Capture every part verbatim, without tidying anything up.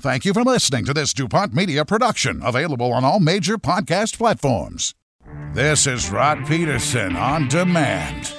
Thank you for listening to this DuPont Media production, available on all major podcast platforms. This is Rod Peterson on demand.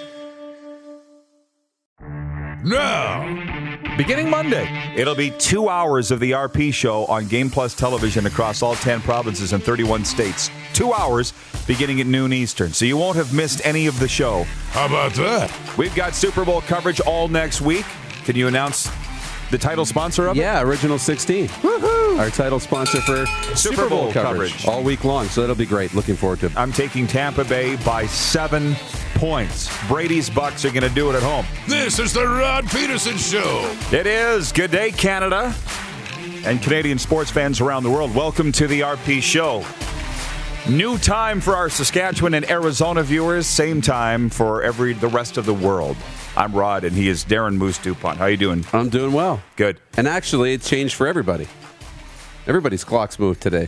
Now, beginning Monday, it'll be two hours of the R P Show on Game Plus television across all ten provinces and thirty-one states. Two hours beginning at noon Eastern, so you won't have missed any of the show. How about that? We've got Super Bowl coverage all next week. Can you announce the title sponsor of it? Yeah, Original sixteen. Woohoo! Our title sponsor for Super Super Bowl Bowl coverage. coverage all week long, so that'll be great. Looking forward to it. I'm taking Tampa Bay by seven points. Brady's Bucks are going to do it at home. This is the Rod Peterson Show. It is. Good day, Canada and Canadian sports fans around the world. Welcome to the R P Show. New time for our Saskatchewan and Arizona viewers. Same time for every the rest of the world. I'm Rod, and he is Darren Moose DuPont. How you doing? I'm doing well. Good. And actually, it changed for everybody. Everybody's clocks moved today.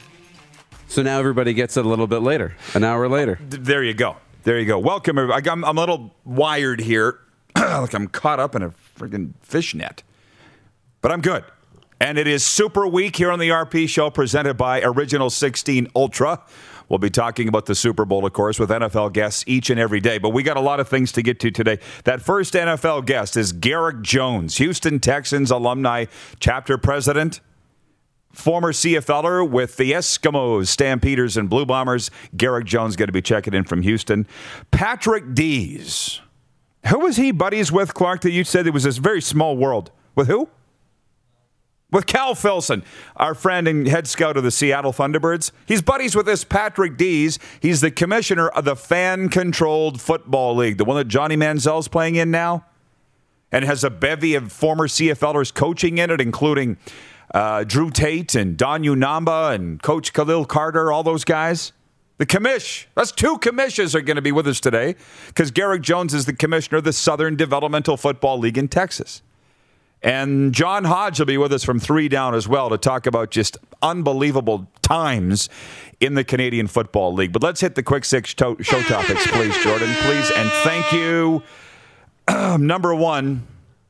So now everybody gets it a little bit later, an hour later. There you go. There you go. Welcome, everybody. I'm, I'm a little wired here, like I'm caught up in a freaking fishnet. But I'm good. And it is Super Week here on the R P Show, presented by Original sixteen Ultra. We'll be talking about the Super Bowl, of course, with N F L guests each and every day. But we got a lot of things to get to today. That first N F L guest is Garrick Jones, Houston Texans alumni chapter president, former CFLer with the Eskimos, Stampeders, and Blue Bombers. Garrick Jones going to be checking in from Houston. Patrick Dees. Who was he buddies with, Clark, that you said it was this very small world? With who? With Cal Filson, our friend and head scout of the Seattle Thunderbirds. He's buddies with this Patrick Dees. He's the commissioner of the fan-controlled football league, the one that Johnny Manziel's playing in now, and has a bevy of former CFLers coaching in it, including uh, Drew Tate and Don Unamba and Coach Khalil Carter, all those guys. The commish, that's two commissions are going to be with us today because Garrick Jones is the commissioner of the Southern Developmental Football League in Texas. And John Hodge will be with us from three down as well to talk about just unbelievable times in the Canadian Football League. But let's hit the quick six to- show topics, please, Jordan, please. And thank you. Number one,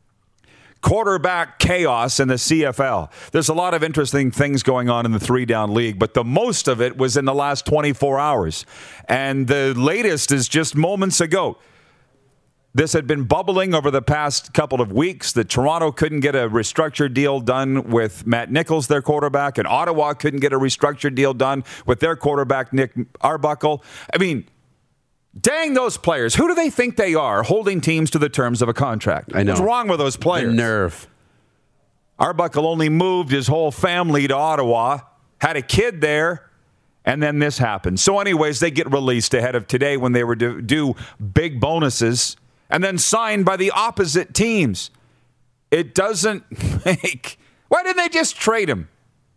quarterback chaos in the C F L. There's a lot of interesting things going on in the three-down league, but the most of it was in the last twenty-four hours. And the latest is just moments ago. This had been bubbling over the past couple of weeks that Toronto couldn't get a restructured deal done with Matt Nichols, their quarterback, and Ottawa couldn't get a restructured deal done with their quarterback, Nick Arbuckle. I mean, dang those players. Who do they think they are holding teams to the terms of a contract? I know. What's wrong with those players? The nerve. Arbuckle only moved his whole family to Ottawa, had a kid there, and then this happened. So anyways, they get released ahead of today when they were due, due big bonuses, and then signed by the opposite teams. It doesn't make... Why didn't they just trade him?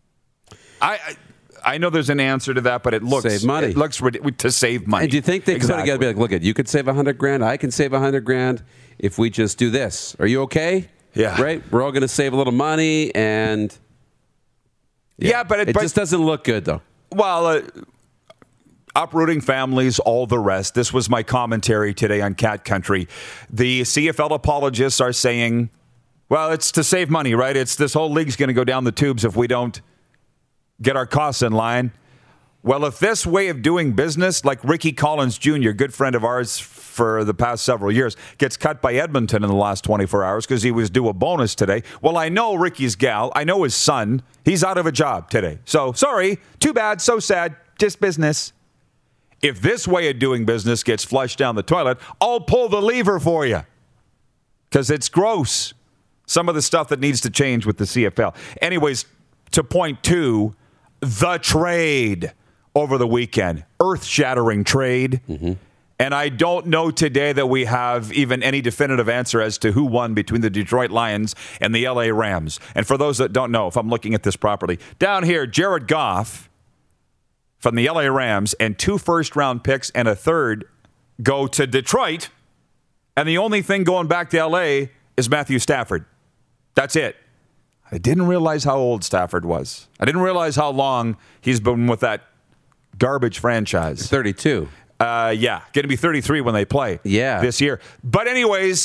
I I, I know there's an answer to that, but it looks... Save money. It looks ridiculous to save money. And do you think they exactly. could have got to be like, look, at you could save a hundred grand, I can save a hundred grand if we just do this. Are you okay? Yeah. Right? We're all going to save a little money, and... Yeah, yeah but... It, it but, just doesn't look good, though. Well... Uh, uprooting families, all the rest. This was my commentary today on Cat Country. The C F L apologists are saying, well, it's to save money, right? It's this whole league's going to go down the tubes if we don't get our costs in line. Well, if this way of doing business, like Ricky Collins Junior, good friend of ours for the past several years, gets cut by Edmonton in the last twenty-four hours because he was due a bonus today. Well, I know Ricky's gal. I know his son. He's out of a job today. So, sorry. Too bad. So sad. Just business. If this way of doing business gets flushed down the toilet, I'll pull the lever for you because it's gross. Some of the stuff that needs to change with the C F L. Anyways, to point two, the trade over the weekend. Earth-shattering trade. Mm-hmm. And I don't know today that we have even any definitive answer as to who won between the Detroit Lions and the L A Rams. And for those that don't know, if I'm looking at this properly, down here, Jared Goff from the L A Rams and two first-round picks and a third go to Detroit. And the only thing going back to L A is Matthew Stafford. That's it. I didn't realize how old Stafford was. I didn't realize how long he's been with that garbage franchise. thirty-two. Uh, yeah, going to be thirty-three when they play yeah. this year. But anyways,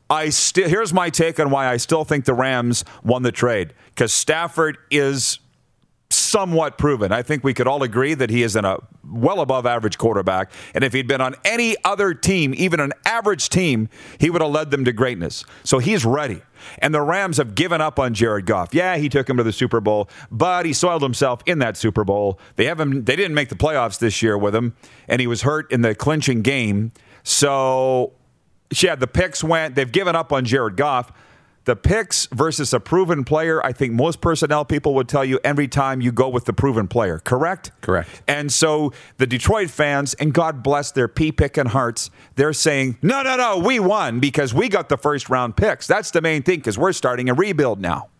I still here's my take on why I still think the Rams won the trade, because Stafford is somewhat proven. I think we could all agree that he is in a well above average quarterback, and if he'd been on any other team, even an average team, he would have led them to greatness. So he's ready. And the Rams have given up on Jared Goff. Yeah, he took him to the Super Bowl, but he soiled himself in that Super Bowl. They haven't they didn't make the playoffs this year with him, and he was hurt in the clinching game. So yeah, the picks went. They've given up on Jared Goff. The picks versus a proven player, I think most personnel people would tell you every time you go with the proven player, correct? Correct. And so the Detroit fans, and God bless their pea-picking hearts, they're saying, no, no, no, we won because we got the first-round picks. That's the main thing, because we're starting a rebuild now.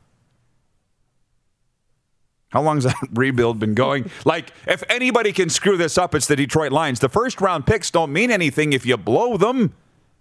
How long has that rebuild been going? Like, if anybody can screw this up, it's the Detroit Lions. The first-round picks don't mean anything if you blow them.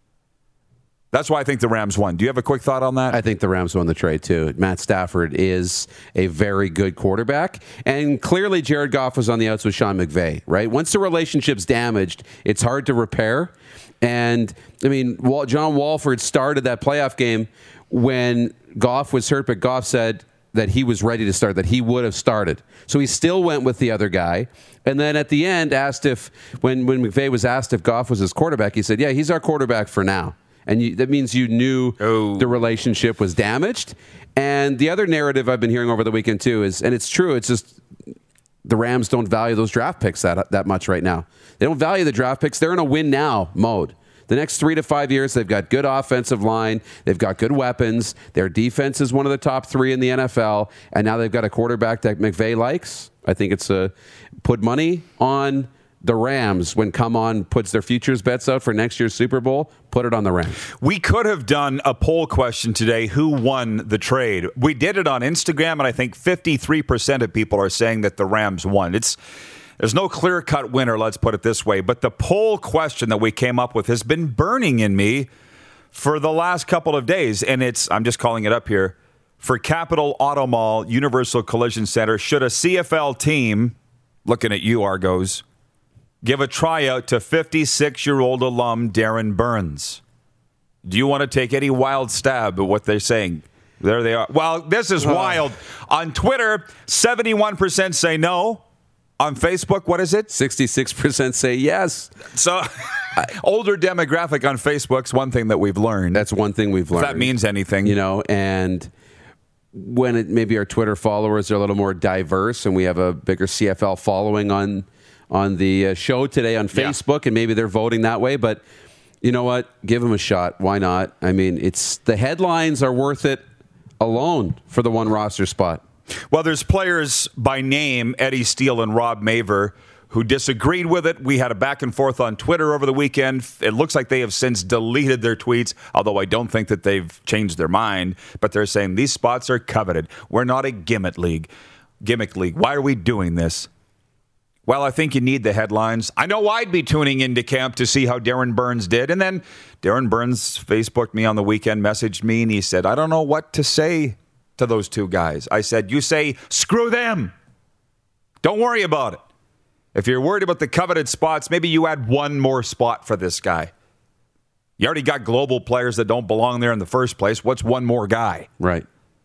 That's why I think the Rams won. Do you have a quick thought on that? I think the Rams won the trade, too. Matt Stafford is a very good quarterback. And clearly, Jared Goff was on the outs with Sean McVay, right? Once the relationship's damaged, it's hard to repair. And, I mean, John Wolford started that playoff game when Goff was hurt, but Goff said that he was ready to start, that he would have started. So he still went with the other guy. And then at the end, asked if, when, when McVay was asked if Goff was his quarterback, he said, yeah, he's our quarterback for now. And you, that means you knew oh. the relationship was damaged. And the other narrative I've been hearing over the weekend, too, is, and it's true, it's just the Rams don't value those draft picks that, that much right now. They don't value the draft picks. They're in a win-now mode. The next three to five years, they've got good offensive line. They've got good weapons. Their defense is one of the top three in the N F L. And now they've got a quarterback that McVay likes. I think it's a put money on the Rams when Come On puts their futures bets out for next year's Super Bowl. Put it on the Rams. We could have done a poll question today, who won the trade. We did it on Instagram, and I think fifty-three percent of people are saying that the Rams won. It's There's no clear-cut winner, let's put it this way. But the poll question that we came up with has been burning in me for the last couple of days. And it's, I'm just calling it up here, for Capital Auto Mall, Universal Collision Center, should a C F L team, looking at you, Argos, give a tryout to fifty-six-year-old alum Darren Burns? Do you want to take any wild stab at what they're saying? There they are. Well, this is wild. On Twitter, seventy-one percent say no. On Facebook, what is it? sixty-six percent say yes. So, older demographic on Facebook's one thing that we've learned. That's one thing we've learned. If that means anything. You know, and when it, maybe our Twitter followers are a little more diverse and we have a bigger C F L following on on the uh, show today on Facebook, yeah. and maybe they're voting that way. But you know what? Give them a shot. Why not? I mean, it's the headlines are worth it alone for the one roster spot. Well, there's players by name, Eddie Steele and Rob Maver, who disagreed with it. We had a back and forth on Twitter over the weekend. It looks like they have since deleted their tweets, although I don't think that they've changed their mind. But they're saying these spots are coveted. We're not a gimmick league. Gimmick league. Why are we doing this? Well, I think you need the headlines. I know I'd be tuning into camp to see how Darren Burns did. And then Darren Burns Facebooked me on the weekend, messaged me, and he said, I don't know what to say to those two guys. I said, you say, screw them. Don't worry about it. If you're worried about the coveted spots, maybe you add one more spot for this guy. You already got global players that don't belong there in the first place. What's one more guy? Right.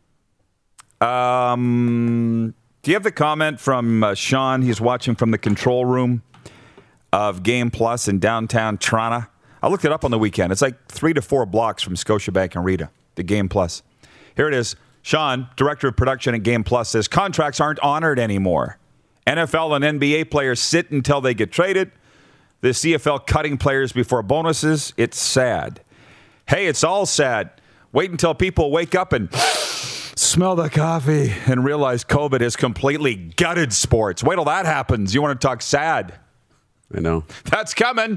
Um, do you have the comment from uh, Sean? He's watching from the control room of Game Plus in downtown Toronto. I looked it up on the weekend. It's like three to four blocks from Scotiabank and Rita, the Game Plus. Here it is. Sean, director of production at Game Plus, says contracts aren't honored anymore. N F L and N B A players sit until they get traded. The C F L cutting players before bonuses. It's sad. Hey, it's all sad. Wait until people wake up and smell the coffee and realize COVID has completely gutted sports. Wait till that happens. You want to talk sad? I know. That's coming.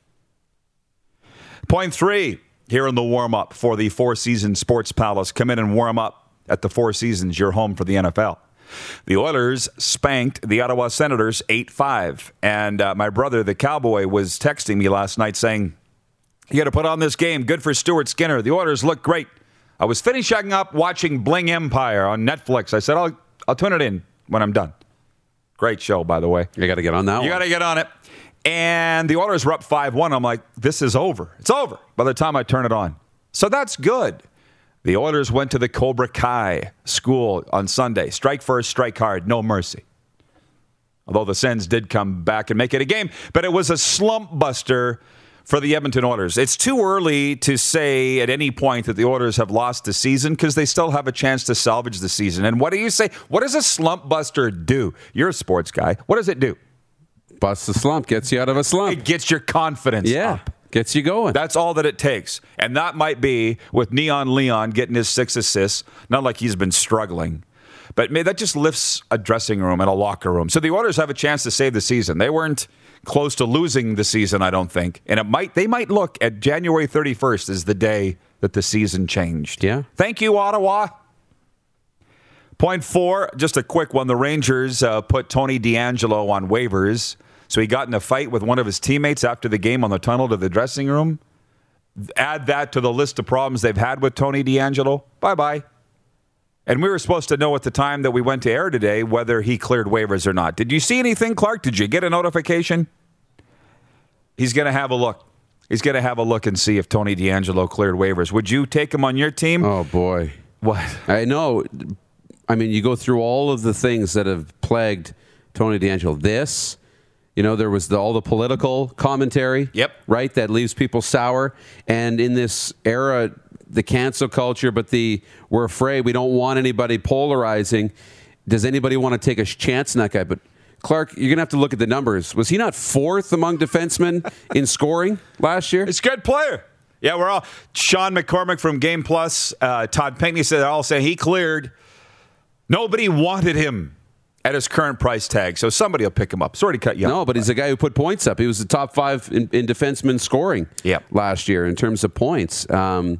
Point three, here in the warm-up for the Four Seasons Sports Palace. Come in and warm up at the Four Seasons, your home for the N F L. The Oilers spanked the Ottawa Senators eight five. And uh, my brother, the Cowboy, was texting me last night saying, you got to put on this game. Good for Stuart Skinner. The Oilers look great. I was finishing up watching Bling Empire on Netflix. I said, I'll, I'll tune it in when I'm done. Great show, by the way. You got to get on that you one. You got to get on it. And the Oilers were up five one. I'm like, this is over. It's over by the time I turn it on. So that's good. The Oilers went to the Cobra Kai school on Sunday. Strike first, strike hard, no mercy. Although the Sens did come back and make it a game, but it was a slump buster for the Edmonton Oilers. It's too early to say at any point that the Oilers have lost the season because they still have a chance to salvage the season. And what do you say? What does a slump buster do? You're a sports guy. What does it do? Busts the slump, gets you out of a slump. It gets your confidence yeah, up. Gets you going. That's all that it takes. And that might be with Neon Leon getting his six assists. Not like he's been struggling. But maybe that just lifts a dressing room and a locker room. So the Oilers have a chance to save the season. They weren't close to losing the season, I don't think. And it might they might look at January thirty-first as the day that the season changed. Yeah. Thank you, Ottawa. Point four, just a quick one. The Rangers uh, put Tony DeAngelo on waivers. So he got in a fight with one of his teammates after the game on the tunnel to the dressing room. Add that to the list of problems they've had with Tony DeAngelo. Bye-bye. And we were supposed to know at the time that we went to air today whether he cleared waivers or not. Did you see anything, Clark? Did you get a notification? He's going to have a look. He's going to have a look and see if Tony DeAngelo cleared waivers. Would you take him on your team? Oh, boy. What? I know. I mean, you go through all of the things that have plagued Tony DeAngelo. This... You know, there was the, all the political commentary, yep. right, that leaves people sour. And in this era, the cancel culture, but the we're afraid, we don't want anybody polarizing. Does anybody want to take a chance on that guy? But, Clark, you're going to have to look at the numbers. Was he not fourth among defensemen in scoring last year? He's a good player. Yeah, we're all – Sean McCormick from Game Plus, uh, Todd Pinkney said, they're all saying he cleared. Nobody wanted him at his current price tag, so somebody will pick him up. Sorry to cut you off. No, but he's a guy who put points up. He was the top five in, in defenseman scoring yep. last year in terms of points. Um,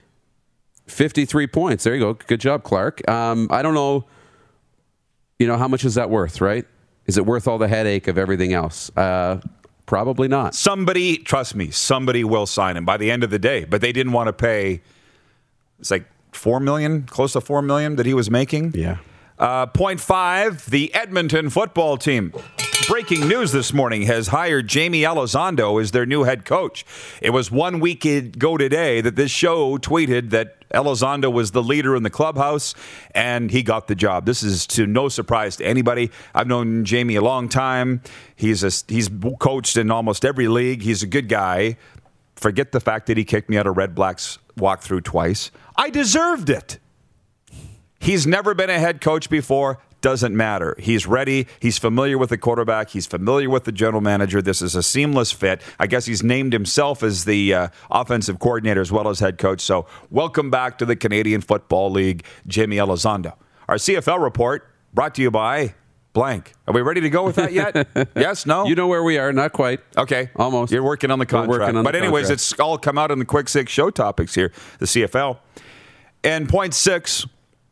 fifty-three points. There you go. Good job, Clark. Um, I don't know, you know, how much is that worth, right? Is it worth all the headache of everything else? Uh, probably not. Somebody, trust me, somebody will sign him by the end of the day, but they didn't want to pay, it's like four million dollars, close to four million dollars that he was making. Yeah. Uh, point five, the Edmonton football team. Breaking news this morning has hired Jamie Elizondo as their new head coach. It was one week ago today that this show tweeted that Elizondo was the leader in the clubhouse, and he got the job. This is to no surprise to anybody. I've known Jamie a long time. He's a, he's coached in almost every league. He's a good guy. Forget the fact that he kicked me out of Red Blacks walkthrough twice. I deserved it. He's never been a head coach before. Doesn't matter. He's ready. He's familiar with the quarterback. He's familiar with the general manager. This is a seamless fit. I guess he's named himself as the uh, offensive coordinator as well as head coach. So welcome back to the Canadian Football League, Jamie Elizondo. Our C F L report brought to you by blank. Are we ready to go with that yet? Yes? No? You know where we are. Not quite. Okay. Almost. You're working on the contract. We're working on but the anyways, contract. It's all come out in the Quick Six show topics here, the C F L. And point six,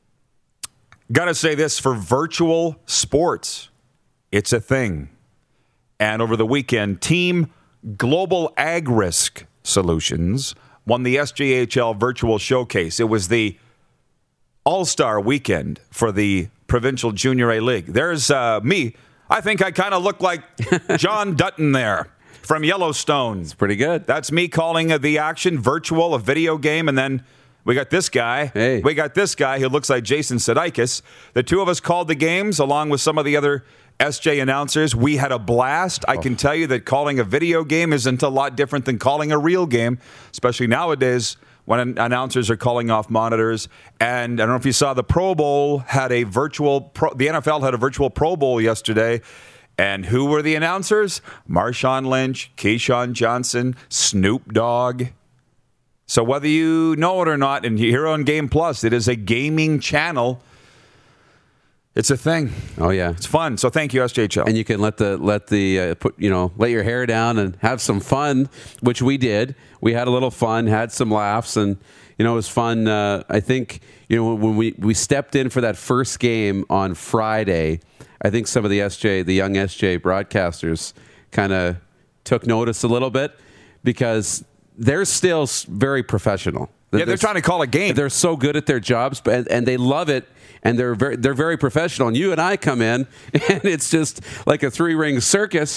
got to say this for virtual sports. It's a thing. And over the weekend, Team Global Ag Risk Solutions won the S J H L Virtual Showcase. It was the all-star weekend for the Provincial Junior A League. There's uh, me. I think I kind of look like John Dutton there from Yellowstone. It's pretty good. That's me calling uh, the action virtual, a video game, and then we got this guy. Hey. We got this guy who looks like Jason Sudeikis. The two of us called the games along with some of the other S J announcers. We had a blast. I can tell you that calling a video game isn't a lot different than calling a real game, especially nowadays when announcers are calling off monitors. And I don't know if you saw the Pro Bowl had a virtual, pro, the N F L had a virtual Pro Bowl yesterday. And who were the announcers? Marshawn Lynch, Keyshawn Johnson, Snoop Dogg. So whether you know it or not, and here on Game Plus, it is a gaming channel. It's a thing. Oh yeah, it's fun. So thank you, S J H L. And you can let the let the uh, put you know let your hair down and have some fun, which we did. We had a little fun, had some laughs, and you know it was fun. Uh, I think you know when we we stepped in for that first game on Friday, I think some of the S J, the young S J broadcasters, kind of took notice a little bit because they're still very professional. Yeah, they're trying to call a game. They're so good at their jobs, and, and they love it, and they're very, they're very professional. And you and I come in, and it's just like a three-ring circus,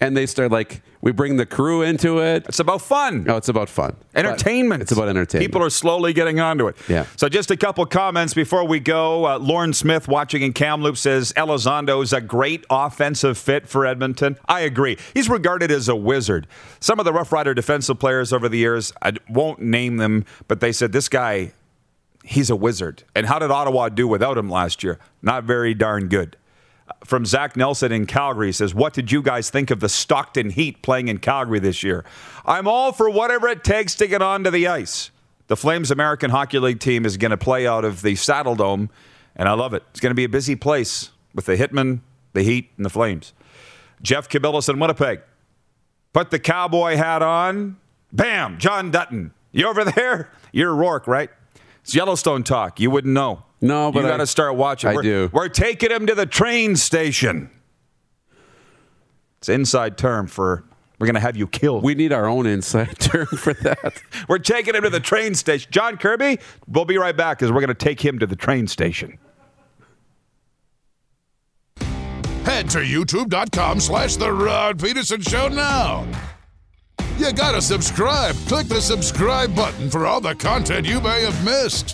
and they start like, we bring the crew into it. It's about fun. No, it's about fun. Entertainment. But it's about entertainment. People are slowly getting onto it. Yeah. So just a couple comments before we go. Uh, Lauren Smith, watching in Kamloops, says Elizondo is a great offensive fit for Edmonton. I agree. He's regarded as a wizard. Some of the Rough Rider defensive players over the years, I won't name them, but they said this guy, he's a wizard. And how did Ottawa do without him last year? Not very darn good. From Zach Nelson in Calgary, he says, what did you guys think of the Stockton Heat playing in Calgary this year? I'm all for whatever it takes to get onto the ice. The Flames American Hockey League team is going to play out of the Saddle Dome, and I love it. It's going to be a busy place with the Hitmen, the Heat, and the Flames. Jeff Cabillas in Winnipeg. Put the cowboy hat on. Bam! John Dutton. You over there? You're Rourke, right? It's Yellowstone talk. You wouldn't know. No, but you got to start watching. I we're, do. We're taking him to the train station. It's an inside term for we're going to have you killed. We need our own inside term for that. We're taking him to the train station. John Kirby, we'll be right back because we're going to take him to the train station. Head to youtube.com slash The Rod Peterson Show now. You gotta subscribe. Click the subscribe button for all the content you may have missed.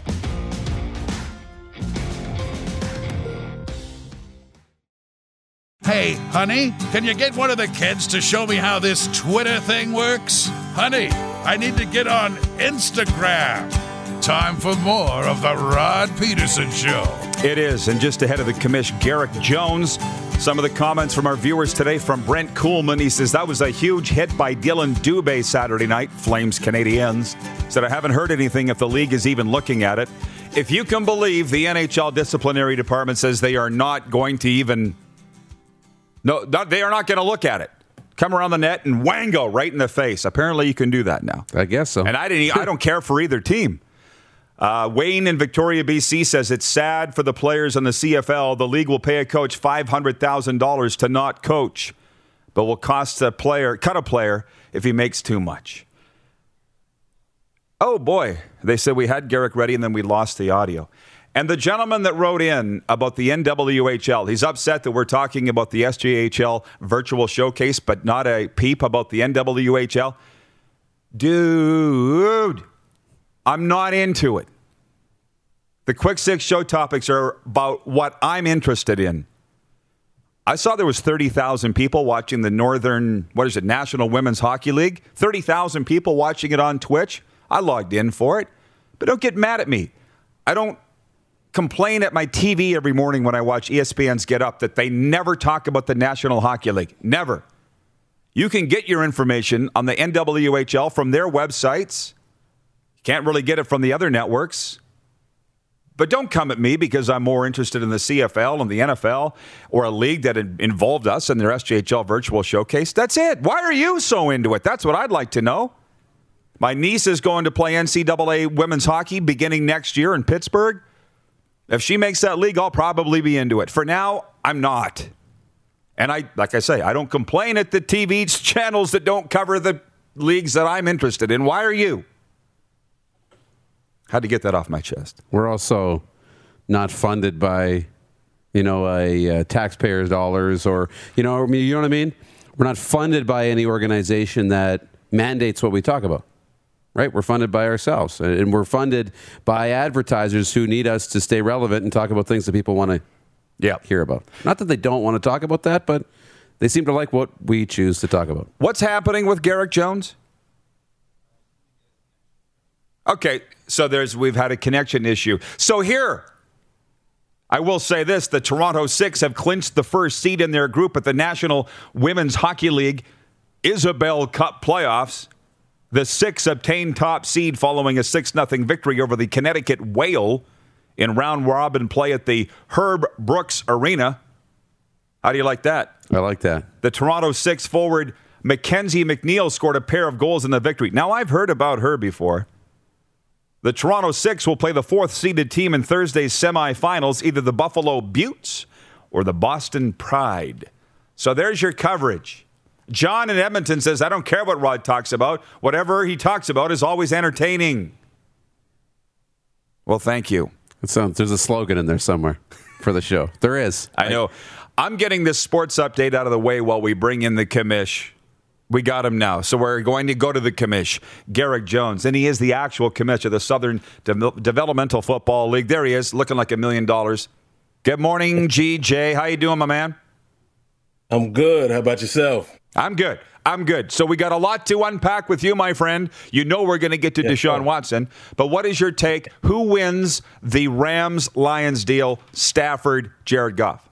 Hey, honey, can you get one of the kids to show me how this Twitter thing works? Honey, I need to get on Instagram. Time for more of The Rod Peterson Show. It is, and just ahead of the commish, Garrick Jones. Some of the comments from our viewers today from Brent Kuhlman. He says, that was a huge hit by Dylan Dubé Saturday night. Flames Canadiens. Said, I haven't heard anything if the league is even looking at it. If you can believe the N H L disciplinary department says they are not going to even... No, they are not going to look at it. Come around the net and wango right in the face. Apparently you can do that now. I guess so. And I, didn't, I don't care for either team. Uh, Wayne in Victoria, B C says it's sad for the players in the C F L. The league will pay a coach five hundred thousand dollars to not coach, but will cost a player, cut a player if he makes too much. Oh, boy. They said we had Garrick ready and then we lost the audio. And the gentleman that wrote in about the N W H L, he's upset that we're talking about the S J H L virtual showcase, but not a peep about the N W H L. Dude, I'm not into it. The Quick Six show topics are about what I'm interested in. I saw there was thirty thousand people watching the Northern, what is it, National Women's Hockey League. thirty thousand people watching it on Twitch. I logged in for it. But don't get mad at me. I don't complain at my T V every morning when I watch E S P N's Get Up that they never talk about the National Hockey League. Never. You can get your information on the N W H L from their websites. You can't really get it from the other networks. But don't come at me because I'm more interested in the C F L and the N F L or a league that involved us in their S J H L virtual showcase. That's it. Why are you so into it? That's what I'd like to know. My niece is going to play N C double A women's hockey beginning next year in Pittsburgh. If she makes that league, I'll probably be into it. For now, I'm not. And I, like I say, I don't complain at the T V channels that don't cover the leagues that I'm interested in. Why are you? Had to get that off my chest. We're also not funded by, you know, a, a taxpayers' dollars or, you know, you know what I mean? We're not funded by any organization that mandates what we talk about. Right? We're funded by ourselves. And we're funded by advertisers who need us to stay relevant and talk about things that people want to yeah. hear about. Not that they don't want to talk about that, but they seem to like what we choose to talk about. What's happening with Garrick Jones? Okay, so there's we've had a connection issue. So here, I will say this. The Toronto Six have clinched the first seed in their group at the National Women's Hockey League Isabel Cup playoffs. The Six obtained top seed following a six nothing victory over the Connecticut Whale in round-robin play at the Herb Brooks Arena. How do you like that? I like that. The Toronto Six forward Mackenzie McNeil scored a pair of goals in the victory. Now, I've heard about her before. The Toronto Six will play the fourth-seeded team in Thursday's semifinals, either the Buffalo Buttes or the Boston Pride. So there's your coverage. John in Edmonton says, I don't care what Rod talks about. Whatever he talks about is always entertaining. Well, thank you. It sounds, there's a slogan in there somewhere. for the show. There is. I know. I'm getting this sports update out of the way while we bring in the commish. We got him now. So we're going to go to the commish, Garrick Jones. And he is the actual commish of the Southern De- Developmental Football League. There he is, looking like a million dollars. Good morning, G J. How you doing, my man? I'm good. How about yourself? I'm good. I'm good. So we got a lot to unpack with you, my friend. You know we're going to get to yes, Deshaun sir. Watson. But what is your take? Who wins the Rams-Lions deal? Stafford, Jared Goff?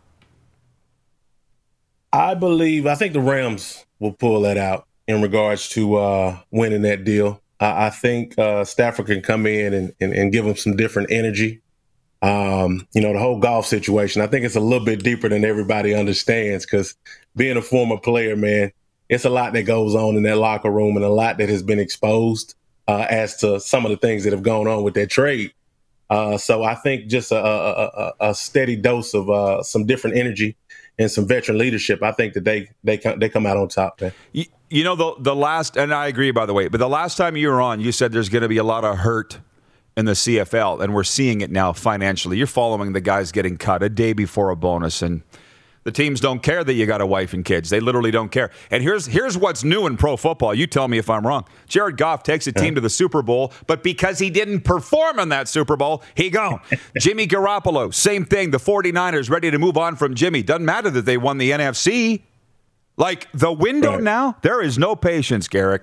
I believe, I think the Rams will pull that out in regards to uh, winning that deal. I, I think uh, Stafford can come in and, and, and give them some different energy. Um, you know, the whole golf situation, I think it's a little bit deeper than everybody understands because being a former player, man, it's a lot that goes on in that locker room and a lot that has been exposed uh, as to some of the things that have gone on with that trade. Uh, so I think just a, a, a, a steady dose of uh, some different energy and some veteran leadership, I think that they they come, they come out on top, man. You, you know, the the last, and I agree, by the way, but the last time you were on, you said there's going to be a lot of hurt in the C F L, and we're seeing it now financially. You're following the guys getting cut a day before a bonus, and the teams don't care that you got a wife and kids. They literally don't care. And here's here's what's new in pro football. You tell me if I'm wrong. Jared Goff takes a team to the Super Bowl, but because he didn't perform in that Super Bowl, he gone. Jimmy Garoppolo, same thing. The 49ers ready to move on from Jimmy. Doesn't matter that they won the N F C. Like, the window right now, there is no patience, Garrick.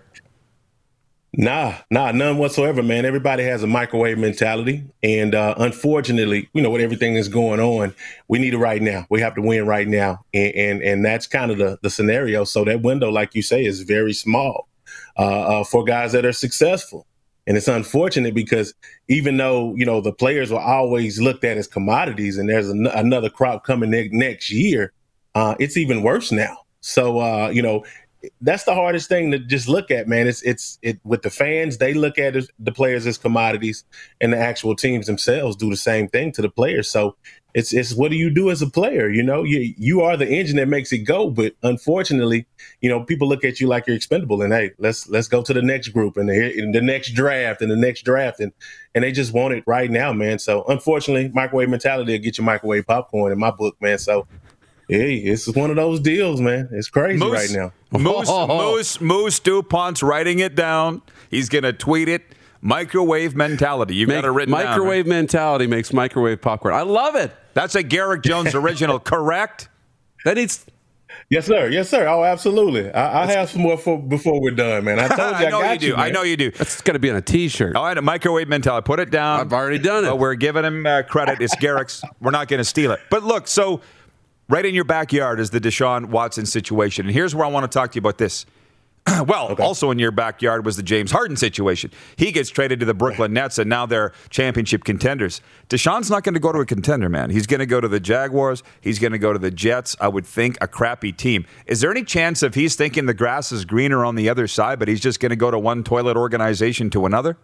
Nah, nah, none whatsoever, man. Everybody has a microwave mentality. And uh, unfortunately, you know, with everything that's going on, we need it right now. We have to win right now. And and, and that's kind of the, the scenario. So that window, like you say, is very small uh, uh, for guys that are successful. And it's unfortunate because even though, you know, the players were always looked at as commodities and there's an- another crop coming ne- next year, uh, it's even worse now. So, uh, you know, that's the hardest thing to just look at, man. It's it's it with the fans. They look at it, the players as commodities, and the actual teams themselves do the same thing to the players. So it's it's what do you do as a player? You know, you you are the engine that makes it go. But unfortunately, you know, people look at you like you're expendable. And hey, let's let's go to the next group and the, and the next draft and the next draft, and and they just want it right now, man. So unfortunately, microwave mentality will get you microwave popcorn in my book, man. So. Hey, it's one of those deals, man. It's crazy Moose, right now. Moose, Moose, Moose DuPont's writing it down. He's going to tweet it. Microwave mentality. You've Make, got it written microwave down. Microwave mentality makes microwave popcorn. I love it. That's a Garrick Jones original, correct? That needs... Yes, sir. Yes, sir. Oh, absolutely. I, I have some more for, before we're done, man. I told you I, I know got you do. you, man. I know you do. That's going to be on a T-shirt. All right, a microwave mentality. Put it down. I've already done it. But we're giving him uh, credit. It's Garrick's. We're not going to steal it. But look, so... right in your backyard is the Deshaun Watson situation. And here's where I want to talk to you about this. well, okay. Also in your backyard was the James Harden situation. He gets traded to the Brooklyn Nets, and now they're championship contenders. Deshaun's not going to go to a contender, man. He's going to go to the Jaguars. He's going to go to the Jets. I would think a crappy team. Is there any chance if he's thinking the grass is greener on the other side, but he's just going to go to one toilet organization to another?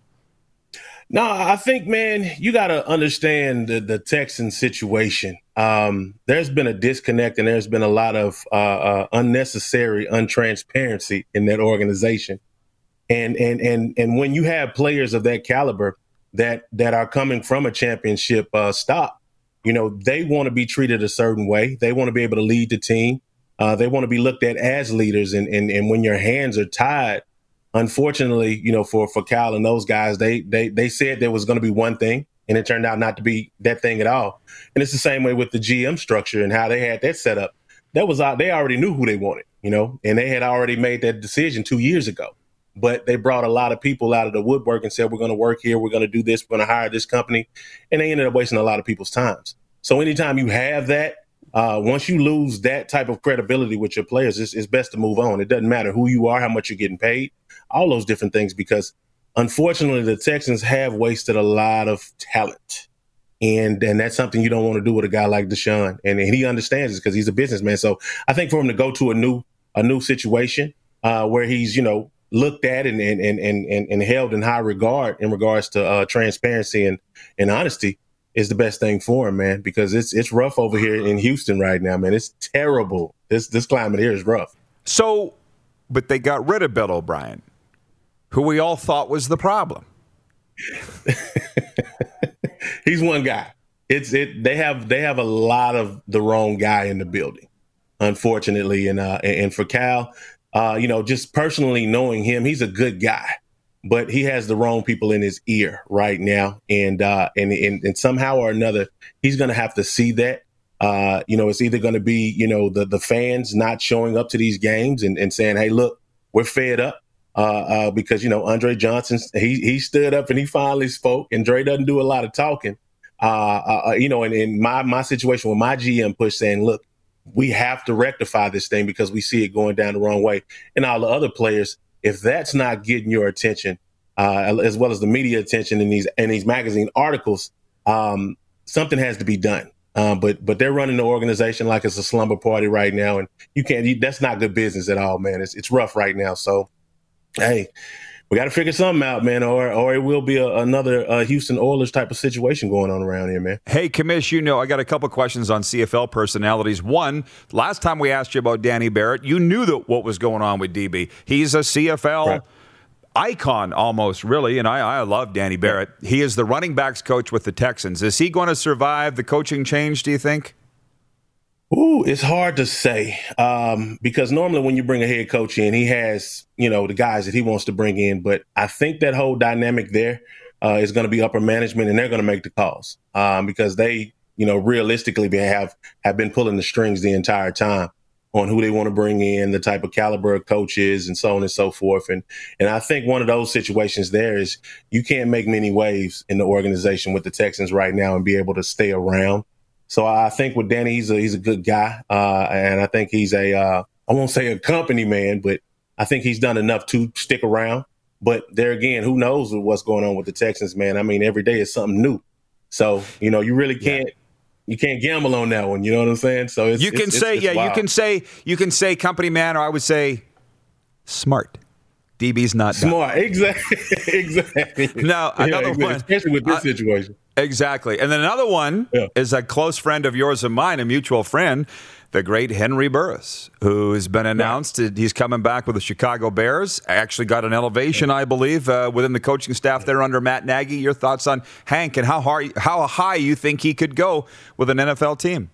No, I think, man, you got to understand the, the Texan situation. Um, there's been a disconnect and there's been a lot of uh, uh, unnecessary untransparency in that organization. And and and and when you have players of that caliber that that are coming from a championship uh, stock, you know, they want to be treated a certain way. They want to be able to lead the team. Uh, they want to be looked at as leaders. And, and and when your hands are tied, unfortunately, you know, for, for Cal and those guys, they they they said there was going to be one thing, and it turned out not to be that thing at all. And it's the same way with the G M structure and how they had that set up. That was they already knew who they wanted, you know, and they had already made that decision two years ago. But they brought a lot of people out of the woodwork and said, we're going to work here, we're going to do this, we're going to hire this company, and they ended up wasting a lot of people's times. So anytime you have that, Uh, once you lose that type of credibility with your players, it's, it's best to move on. It doesn't matter who you are, how much you're getting paid, all those different things, because unfortunately the Texans have wasted a lot of talent. And and that's something you don't want to do with a guy like Deshaun. And, and he understands it because he's a businessman. So I think for him to go to a new a new situation uh, where he's, you know, looked at and and, and, and, and held in high regard in regards to uh, transparency and, and honesty, is the best thing for him, man, because it's it's rough over here in Houston right now, man. It's terrible. This this climate here is rough. So, but they got rid of Bill O'Brien, who we all thought was the problem. He's one guy. it's it. They have they have a lot of the wrong guy in the building, unfortunately. And uh, and for Cal, uh, you know, just personally knowing him, he's a good guy, but he has the wrong people in his ear right now. And uh, and, and and somehow or another, he's going to have to see that. Uh, you know, it's either going to be, you know, the the fans not showing up to these games and, and saying, hey, look, we're fed up. Uh, uh, because, you know, Andre Johnson, he he stood up and he finally spoke, and Dre doesn't do a lot of talking. Uh, uh, you know, and in my, my situation with my G M push saying, look, we have to rectify this thing because we see it going down the wrong way. And all the other players, if that's not getting your attention, uh, as well as the media attention in these in these magazine articles, um, something has to be done. Uh, but but they're running the organization like it's a slumber party right now, and you can't. You, that's not good business at all, man. It's it's rough right now. So, hey, we got to figure something out, man, or or it will be a, another uh, Houston Oilers type of situation going on around here, man. Hey, Commish, you know, I got a couple questions on C F L personalities. One, last time we asked you about Danny Barrett, you knew that what was going on with D B. He's a C F L right. icon almost, really, and I, I love Danny Barrett. He is the running backs coach with the Texans. Is he going to survive the coaching change, do you think? Ooh, it's hard to say um, because normally when you bring a head coach in, he has, you know, the guys that he wants to bring in. But I think that whole dynamic there uh, is going to be upper management, and they're going to make the calls um, because they, you know, realistically have, have been pulling the strings the entire time on who they want to bring in, the type of caliber of coaches, and so on and so forth. And and I think one of those situations there is you can't make many waves in the organization with the Texans right now and be able to stay around. So I think with Danny, he's a, he's a good guy. Uh, and I think he's a, uh, I won't say a company man, but I think he's done enough to stick around. But there again, who knows what's going on with the Texans, man? I mean, every day is something new. So, you know, you really can't, yeah. You can't gamble on that one. You know what I'm saying? So it's, you can it's, say, it's, it's yeah, wild. you can say, you can say company man, or I would say smart. D B's not smart. Done. Exactly. exactly. Now, another yeah, one. Especially with this uh, situation. Exactly. And then another one yeah. is a close friend of yours and mine, a mutual friend, the great Henry Burris, who has been announced that he's coming back with the Chicago Bears. Actually got an elevation, I believe, uh, within the coaching staff there under Matt Nagy. Your thoughts on Hank and how hard, how high you think he could go with an N F L team?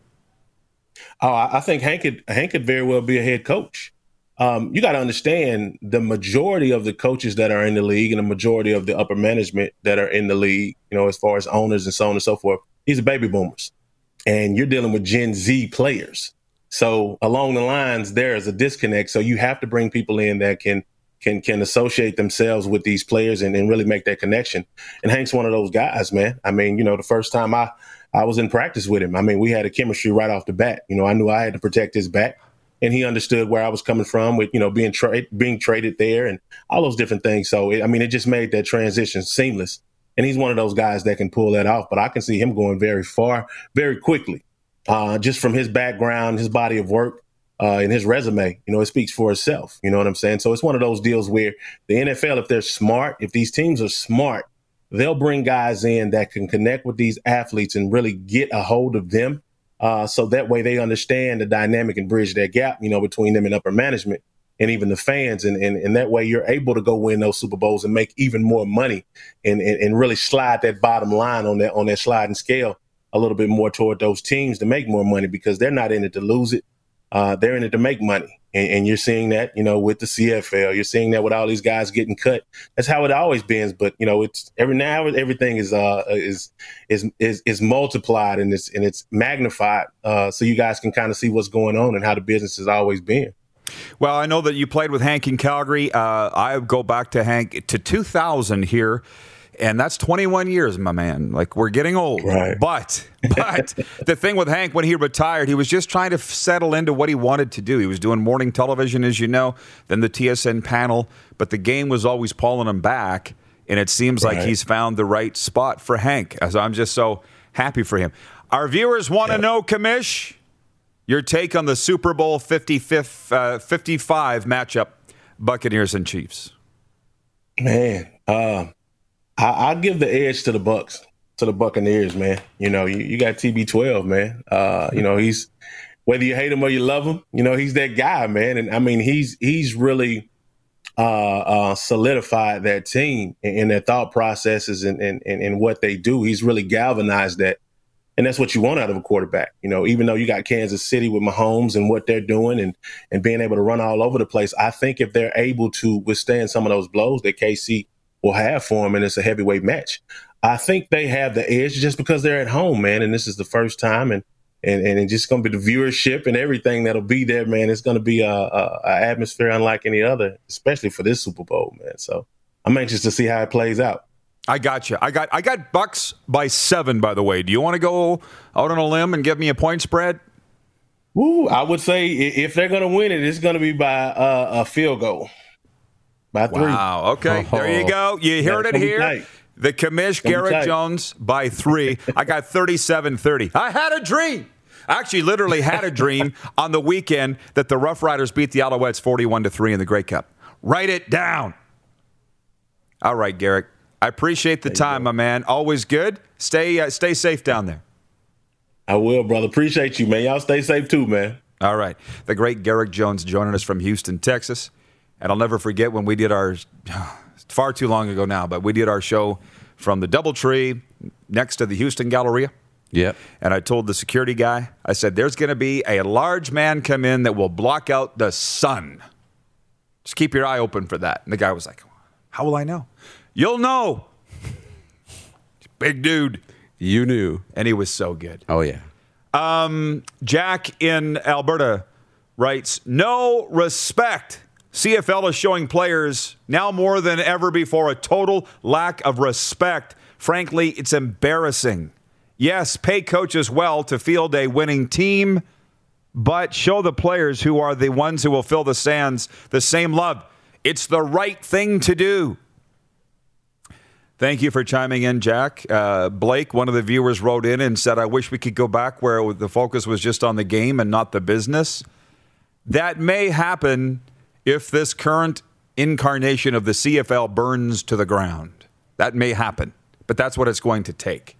Oh, I think Hank could, Hank could very well be a head coach. Um, you got to understand the majority of the coaches that are in the league and the majority of the upper management that are in the league, you know, as far as owners and so on and so forth, these are baby boomers. And you're dealing with Gen Z players. So along the lines, there is a disconnect. So you have to bring people in that can can can associate themselves with these players and, and really make that connection. And Hank's one of those guys, man. I mean, you know, the first time I, I was in practice with him, I mean, we had a chemistry right off the bat. You know, I knew I had to protect his back. And he understood where I was coming from with, you know, being, tra- being traded there and all those different things. So, it, I mean, it just made that transition seamless. And he's one of those guys that can pull that off. But I can see him going very far, very quickly, uh, just from his background, his body of work, uh, and his resume. You know, it speaks for itself. You know what I'm saying? So it's one of those deals where the N F L, if they're smart, if these teams are smart, they'll bring guys in that can connect with these athletes and really get a hold of them. Uh, so that way they understand the dynamic and bridge that gap, you know, between them and upper management and even the fans. And, and, and that way you're able to go win those Super Bowls and make even more money and, and, and really slide that bottom line on that on that sliding scale a little bit more toward those teams to make more money because they're not in it to lose it. Uh, they're in it to make money. And, and you're seeing that, you know, with the C F L, you're seeing that with all these guys getting cut. That's how it always been. But, you know, it's every now everything is uh, is is is is multiplied and it's and it's magnified. Uh, so you guys can kind of see what's going on and how the business has always been. Well, I know that you played with Hank in Calgary. Uh, I go back to Hank to two thousand here. And that's twenty-one years, my man. Like, we're getting old. Right. But but the thing with Hank, when he retired, he was just trying to settle into what he wanted to do. He was doing morning television, as you know, then the T S N panel. But the game was always pulling him back. And it seems right. like he's found the right spot for Hank. As I'm just so happy for him. Our viewers want to yeah. know, Commish, your take on the Super Bowl fifty-fifth, uh, fifty-five matchup, Buccaneers and Chiefs. Man, uh I, I'll give the edge to the Bucks, to the Buccaneers, man. You know, you, you got T B twelve, man. Uh, you know, he's whether you hate him or you love him, you know, he's that guy, man. And I mean, he's he's really uh, uh, solidified that team in, in their thought processes and, and, and, and what they do. He's really galvanized that. And that's what you want out of a quarterback. You know, even though you got Kansas City with Mahomes and what they're doing and, and being able to run all over the place, I think if they're able to withstand some of those blows that K C will have for them, and it's a heavyweight match, I think they have the edge just because they're at home, man. And this is the first time, and and, and it's just going to be the viewership and everything that'll be there, man. It's going to be a, a, a atmosphere unlike any other, especially for this Super Bowl, man. So I'm anxious to see how it plays out. I got you. I got I got Bucks by seven, by the way. Do you want to go out on a limb and give me a point spread? Woo, I would say if they're going to win it, it's going to be by uh, a field goal. By three. Wow. Okay. Oh. There you go. You heard it here. The commish, Garrett Jones, by three. I got thirty-seven thirty. I had a dream. I actually literally had a dream on the weekend that the Rough Riders beat the Alouettes forty-one to three in the Grey Cup. Write it down. All right, Garrett. I appreciate the time, my man. Always good. Stay uh, stay safe down there. I will, brother. Appreciate you, man. Y'all stay safe too, man. All right. The great Garrett Jones joining us from Houston, Texas. And I'll never forget when we did our, far too long ago now, but we did our show from the DoubleTree next to the Houston Galleria. Yep. And I told the security guy, I said, there's going to be a large man come in that will block out the sun. Just keep your eye open for that. And the guy was like, how will I know? You'll know. Big dude. You knew. And he was so good. Oh, yeah. Um, Jack in Alberta writes, no respect. C F L is showing players now more than ever before a total lack of respect. Frankly, it's embarrassing. Yes, pay coaches well to field a winning team, but show the players who are the ones who will fill the stands the same love. It's the right thing to do. Thank you for chiming in, Jack. Uh, Blake, one of the viewers, wrote in and said, I wish we could go back where the focus was just on the game and not the business. That may happen if this current incarnation of the C F L burns to the ground. That may happen, but that's what it's going to take.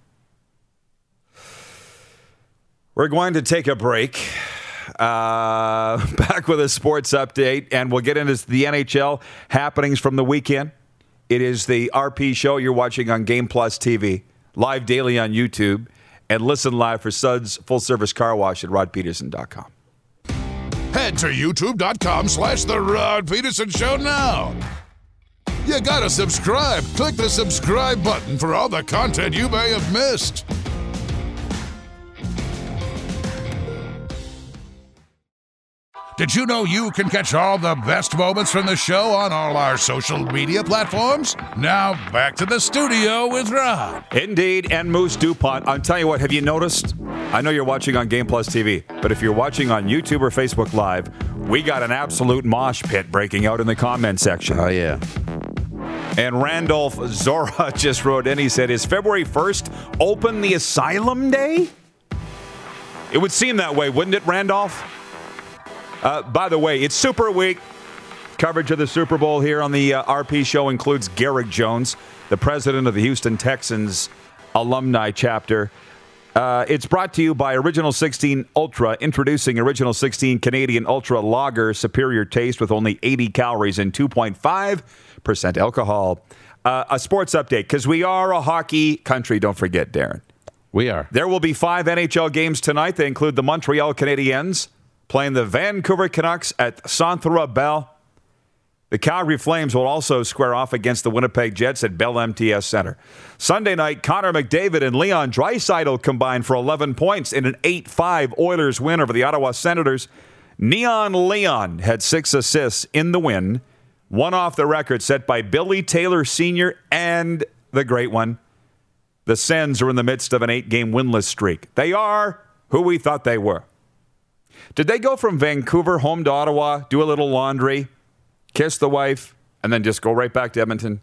We're going to take a break. Uh, back with a sports update, and we'll get into the N H L happenings from the weekend. It is the R P Show you're watching on Game Plus T V, live daily on YouTube, and listen live for Suds Full Service Car Wash at rod peterson dot com. Head to youtube.com slash The Rod Peterson Show now. You gotta subscribe. Click the subscribe button for all the content you may have missed. Did you know you can catch all the best moments from the show on all our social media platforms? Now, back to the studio with Rod. Indeed, and Moose DuPont. I'll tell you what, have you noticed? I know you're watching on Game Plus T V, but if you're watching on YouTube or Facebook Live, we got an absolute mosh pit breaking out in the comment section. Oh, yeah. And Randolph Zora just wrote in, he said, is February first open the asylum day? It would seem that way, wouldn't it, Randolph? Uh, by the way, it's Super Week. Coverage of the Super Bowl here on the uh, R P Show includes Garrett Jones, the president of the Houston Texans alumni chapter. Uh, it's brought to you by Original sixteen Ultra, introducing Original sixteen Canadian Ultra Lager, superior taste with only eighty calories and two point five percent alcohol. Uh, a sports update, because we are a hockey country, don't forget, Darren. We are. There will be five N H L games tonight. They include the Montreal Canadiens playing the Vancouver Canucks at Centre Bell. The Calgary Flames will also square off against the Winnipeg Jets at Bell M T S Center. Sunday night, Connor McDavid and Leon Draisaitl combined for eleven points in an eight five Oilers win over the Ottawa Senators. Neon Leon had six assists in the win, one off the record set by Billy Taylor Senior and the great one. The Sens are in the midst of an eight-game winless streak. They are who we thought they were. Did they go from Vancouver home to Ottawa, do a little laundry, kiss the wife, and then just go right back to Edmonton?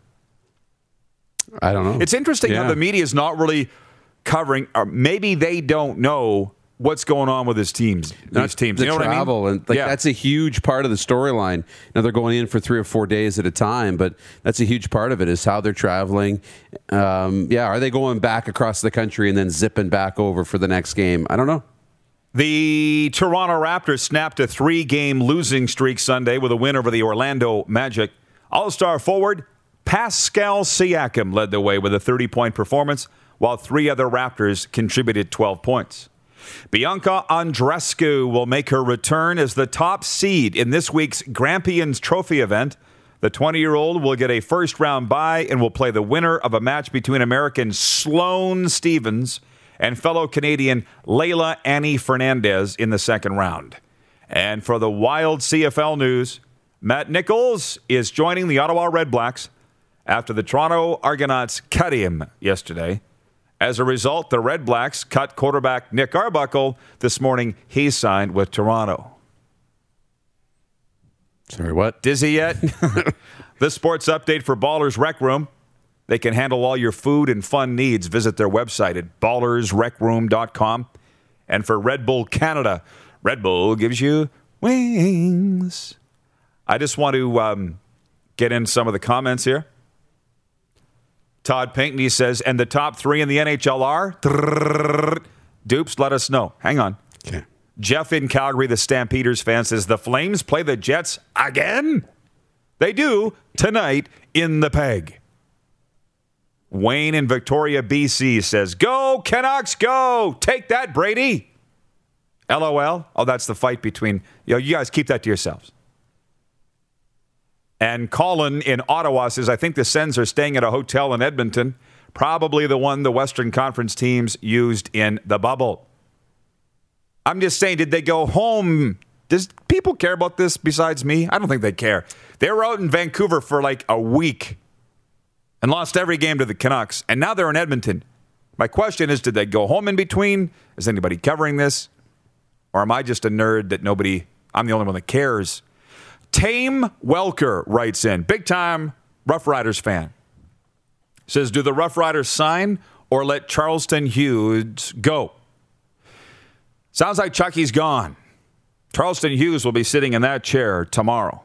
I don't know. It's interesting yeah. how the media is not really covering, or maybe they don't know what's going on with his teams. These teams, the you know travel, what I mean? And like yeah. that's a huge part of the storyline. Now they're going in for three or four days at a time, but that's a huge part of it is how they're traveling. Um, yeah, are they going back across the country and then zipping back over for the next game? I don't know. The Toronto Raptors snapped a three-game losing streak Sunday with a win over the Orlando Magic. All-star forward Pascal Siakam led the way with a thirty-point performance, while three other Raptors contributed twelve points. Bianca Andreescu will make her return as the top seed in this week's Grampians Trophy event. The twenty-year-old will get a first-round bye and will play the winner of a match between American Sloane Stevens and fellow Canadian Layla Annie Fernandez in the second round. And for the Wild C F L news, Matt Nichols is joining the Ottawa Redblacks after the Toronto Argonauts cut him yesterday. As a result, the Red Blacks cut quarterback Nick Arbuckle. This morning, he signed with Toronto. Sorry, what? Dizzy yet? The sports update for Ballers Rec Room. They can handle all your food and fun needs. Visit their website at ballers rec room dot com. And for Red Bull Canada, Red Bull gives you wings. I just want to um, get in some of the comments here. Todd Pinkney says, and the top three in the N H L are? Dupes, let us know. Hang on. Okay. Jeff in Calgary, the Stampeders fan, says, the Flames play the Jets again? They do tonight in the Peg. Wayne in Victoria, B C says, go, Canucks, go. Take that, Brady. LOL. Oh, that's the fight between, you know, you guys keep that to yourselves. And Colin in Ottawa says, I think the Sens are staying at a hotel in Edmonton, probably the one the Western Conference teams used in the bubble. I'm just saying, did they go home? Does people care about this besides me? I don't think they care. They were out in Vancouver for like a week and lost every game to the Canucks, and now they're in Edmonton. My question is, did they go home in between? Is anybody covering this? Or am I just a nerd that nobody, I'm the only one that cares? Tame Welker writes in, big-time Rough Riders fan. Says, do the Rough Riders sign or let Charleston Hughes go? Sounds like Chucky's gone. Charleston Hughes will be sitting in that chair tomorrow.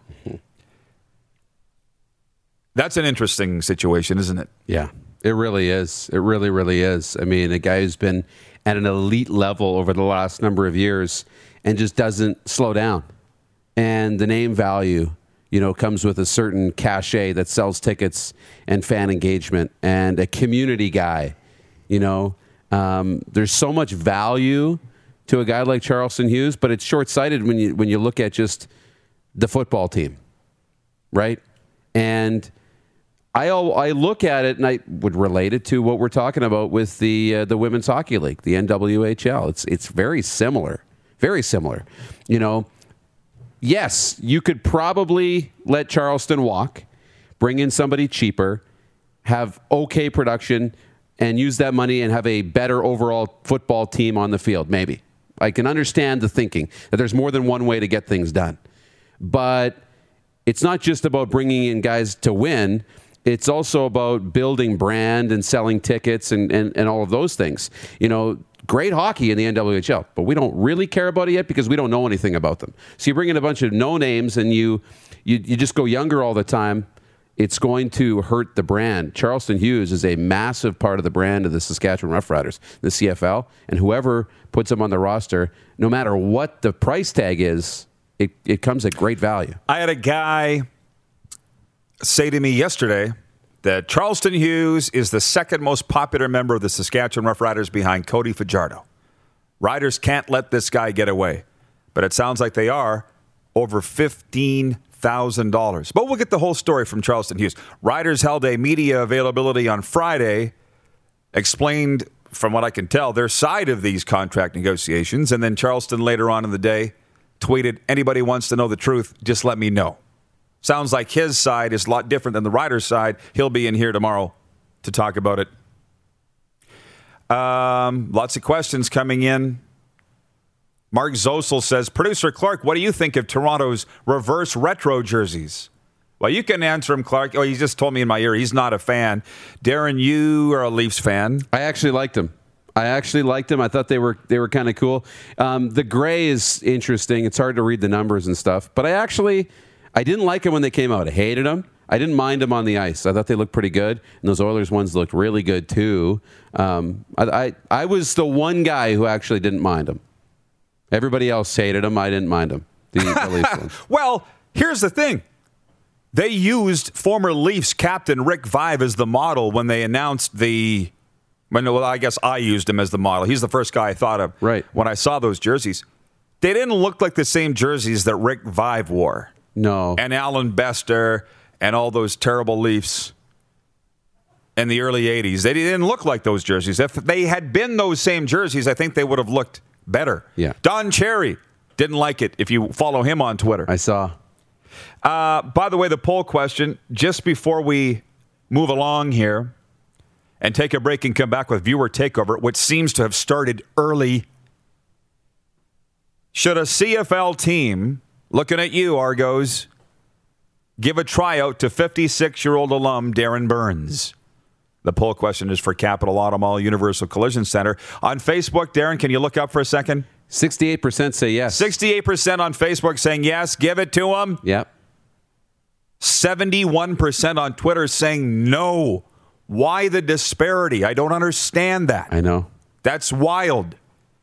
That's an interesting situation, isn't it? Yeah, it really is. It really, really is. I mean, a guy who's been at an elite level over the last number of years and just doesn't slow down. And the name value, you know, comes with a certain cachet that sells tickets and fan engagement, and a community guy. You know, um, there's so much value to a guy like Charleston Hughes, but it's short-sighted when you when you look at just the football team, right? And I I look at it and I would relate it to what we're talking about with the uh, the Women's Hockey League, the N W H L. It's it's very similar, very similar. You know. Yes, you could probably let Charleston walk, bring in somebody cheaper, have okay production, and use that money and have a better overall football team on the field. Maybe. I can understand the thinking that there's more than one way to get things done. But it's not just about bringing in guys to win. It's also about building brand and selling tickets and, and, and all of those things. You know, great hockey in the N W H L, but we don't really care about it yet because we don't know anything about them. So you bring in a bunch of no-names and you, you you just go younger all the time, it's going to hurt the brand. Charleston Hughes is a massive part of the brand of the Saskatchewan Roughriders, the C F L, and whoever puts him on the roster, no matter what the price tag is, it, it comes at great value. I had a guy say to me yesterday that Charleston Hughes is the second most popular member of the Saskatchewan Roughriders behind Cody Fajardo. Riders can't let this guy get away, but it sounds like they are, over fifteen thousand dollars. But we'll get the whole story from Charleston Hughes. Riders held a media availability on Friday, explained, from what I can tell, their side of these contract negotiations, and then Charleston later on in the day tweeted, anybody wants to know the truth, just let me know. Sounds like his side is a lot different than the Riders' side. He'll be in here tomorrow to talk about it. Um, lots of questions coming in. Mark Zosel says, Producer Clark, what do you think of Toronto's reverse retro jerseys? Well, you can answer him, Clark. Oh, he just told me in my ear he's not a fan. Darren, you are a Leafs fan. I actually liked them. I actually liked them. I thought they were they were kind of cool. Um, the gray is interesting. It's hard to read the numbers and stuff. But I actually... I didn't like them when they came out. I hated them. I didn't mind them on the ice. I thought they looked pretty good. And those Oilers ones looked really good, too. Um, I, I I was the one guy who actually didn't mind them. Everybody else hated them. I didn't mind them. The, the Leafs ones. Well, here's the thing. They used former Leafs captain Rick Vaive as the model when they announced the When, well, I guess I used him as the model. He's the first guy I thought of right. when I saw those jerseys. They didn't look like the same jerseys that Rick Vive wore. No. And Alan Bester and all those terrible Leafs in the early eighties. They didn't look like those jerseys. If they had been those same jerseys, I think they would have looked better. Yeah. Don Cherry didn't like it, if you follow him on Twitter. I saw. Uh, by the way, the poll question, just before we move along here and take a break and come back with viewer takeover, which seems to have started early. Should a C F L team, looking at you, Argos, give a tryout to fifty-six-year-old alum Darren Burns? The poll question is for Capital Auto Mall Universal Collision Center. On Facebook, Darren, can you look up for a second? sixty-eight percent say yes. sixty-eight percent on Facebook saying yes, give it to him. Yep. seventy-one percent on Twitter saying no. Why the disparity? I don't understand that. I know. That's wild.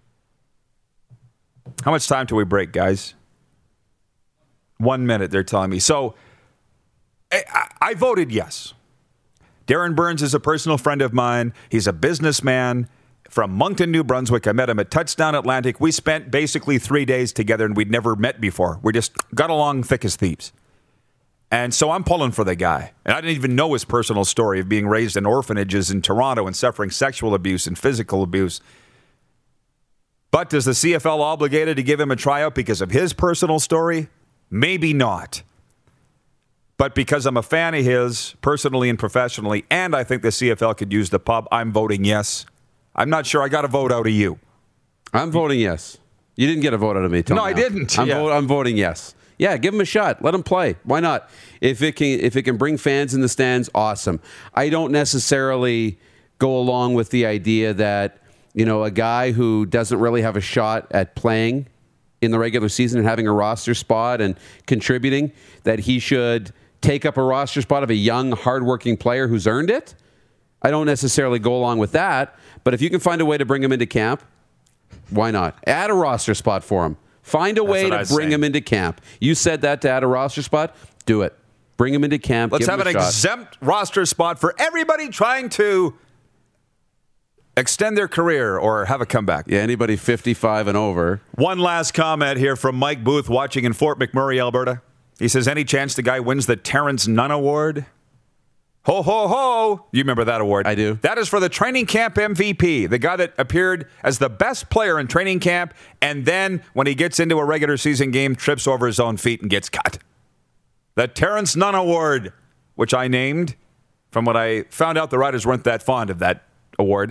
How much time do we break, guys? One minute, they're telling me. So, I, I voted yes. Darren Burns is a personal friend of mine. He's a businessman from Moncton, New Brunswick. I met him at Touchdown Atlantic. We spent basically three days together, and we'd never met before. We just got along thick as thieves. And so I'm pulling for the guy. And I didn't even know his personal story of being raised in orphanages in Toronto and suffering sexual abuse and physical abuse. But is the C F L obligated to give him a tryout because of his personal story? Maybe not. But because I'm a fan of his, personally and professionally, and I think the C F L could use the pub, I'm voting yes. I'm not sure. I got a vote out of you. I'm voting yes. You didn't get a vote out of me, Tom. No, I didn't. I'm, Yeah. vo- I'm voting yes. Yeah, give him a shot. Let him play. Why not? If it can, if it can bring fans in the stands, awesome. I don't necessarily go along with the idea that, you know, a guy who doesn't really have a shot at playing in the regular season and having a roster spot and contributing, that he should take up a roster spot of a young, hardworking player who's earned it. I don't necessarily go along with that. But if you can find a way to bring him into camp, why not? Add a roster spot for him. Find a That's way what to I was bring saying. him into camp. You said that to add a roster spot. Do it. Bring him into camp. Let's give have him an a shot. exempt roster spot for everybody trying to extend their career or have a comeback. Yeah, anybody fifty-five and over. One last comment here from Mike Booth watching in Fort McMurray, Alberta. He says, any chance the guy wins the Terrence Nunn Award? Ho, ho, ho. You remember that award? I do. That is for the training camp M V P, the guy that appeared as the best player in training camp, and then when he gets into a regular season game, trips over his own feet and gets cut. The Terrence Nunn Award, which I named from what I found out the writers weren't that fond of that award.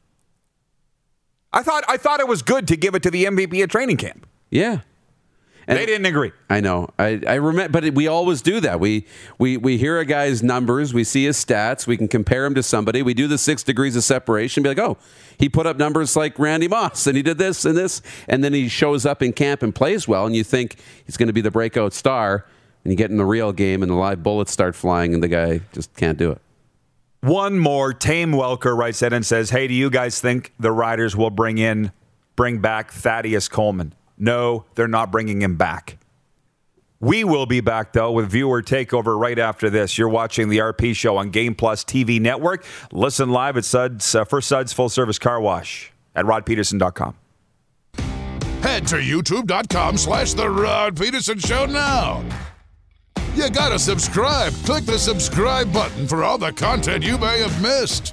I thought I thought it was good to give it to the M V P at training camp. Yeah. And they didn't agree. I know. I, I remember, but we always do that. We, we we hear a guy's numbers, we see his stats, we can compare him to somebody. We do the six degrees of separation, be like, oh, he put up numbers like Randy Moss, and he did this and this, and then he shows up in camp and plays well, and you think he's going to be the breakout star, and you get in the real game, and the live bullets start flying, and the guy just can't do it. One more. Tame Welker writes in and says, hey, do you guys think the Riders will bring in, bring back Thaddeus Coleman? No, they're not bringing him back. We will be back, though, with viewer takeover right after this. You're watching the R P Show on Game Plus T V Network. Listen live at Suds, uh, for Suds Full Service Car Wash at rod peterson dot com. Head to youtube.com slash The Rod Peterson Show now. You gotta subscribe. Click the subscribe button for all the content you may have missed.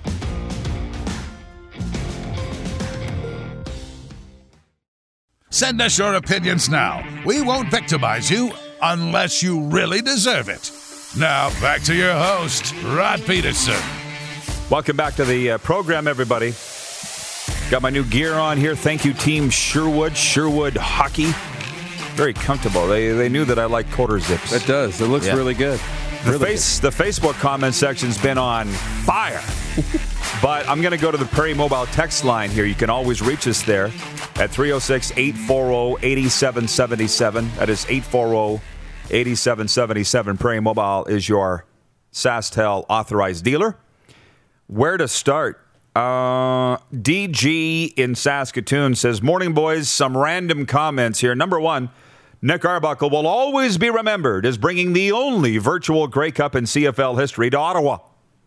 Send us your opinions now. We won't victimize you unless you really deserve it. Now, back to your host, Rod Peterson. Welcome back to the uh, program, everybody. Got my new gear on here. Thank you, Team Sherwood, Sherwood Hockey. Very comfortable. They they knew that I like quarter zips. It does. It looks Yeah. really good. The, Really face, the Facebook comment section's been on fire. But I'm going to go to the Prairie Mobile text line here. You can always reach us there at three oh six, eight four oh, eight seven seven seven. That is eight four oh, eight seven seven seven. Prairie Mobile is your SaskTel authorized dealer. Where to start? Uh, D G in Saskatoon says, morning, boys. Some random comments here. Number one, Nick Arbuckle will always be remembered as bringing the only virtual Grey Cup in C F L history to Ottawa.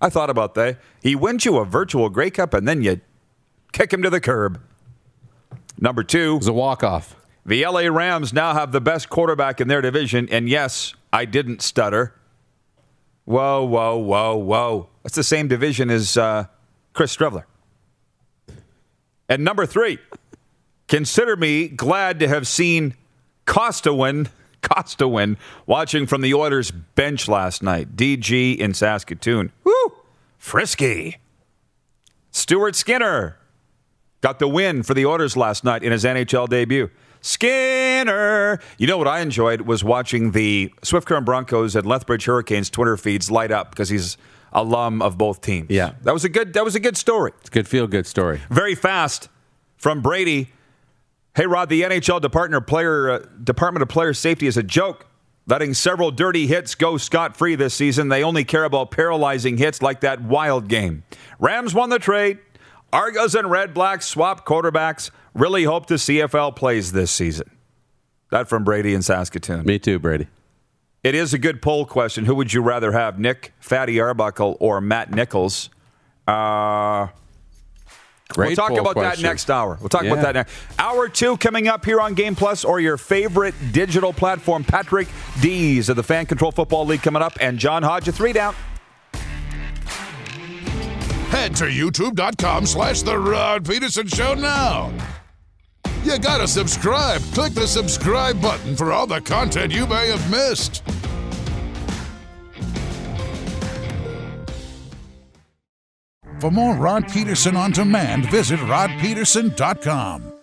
I thought about that. He wins you a virtual Grey Cup, and then you kick him to the curb. Number two. It was a walk-off. The L A Rams now have the best quarterback in their division, and yes, I didn't stutter. Whoa, whoa, whoa, whoa. That's the same division as uh, Chris Streveler. And number three, consider me glad to have seen Costa win, Costa win, watching from the Oilers bench last night. D G in Saskatoon. Woo! Frisky. Stuart Skinner got the win for the Oilers last night in his N H L debut. Skinner. You know what I enjoyed was watching the Swift Current Broncos and Lethbridge Hurricanes Twitter feeds light up because he's alum of both teams. Yeah. That was a good that was a good story. It's a good feel-good story. Very fast from Brady. Hey, Rod, the N H L Department of Player uh, Department of Player Safety is a joke. Letting several dirty hits go scot-free this season. They only care about paralyzing hits like that Wild game. Rams won the trade. Argos and Red Blacks swap quarterbacks. Really hope the C F L plays this season. That from Brady in Saskatoon. Me too, Brady. It is a good poll question. Who would you rather have, Nick Fatty Arbuckle or Matt Nichols? Uh, Great we'll talk poll about question. that next hour. We'll talk Yeah. about that next. Hour two coming up here on Game Plus or your favorite digital platform. Patrick Dees of the Fan Control Football League coming up, and John Hodge, a three down. Head to youtube.com slash The Rod Peterson Show now. You gotta subscribe. Click the subscribe button for all the content you may have missed. For more Rod Peterson on demand, visit rod peterson dot com.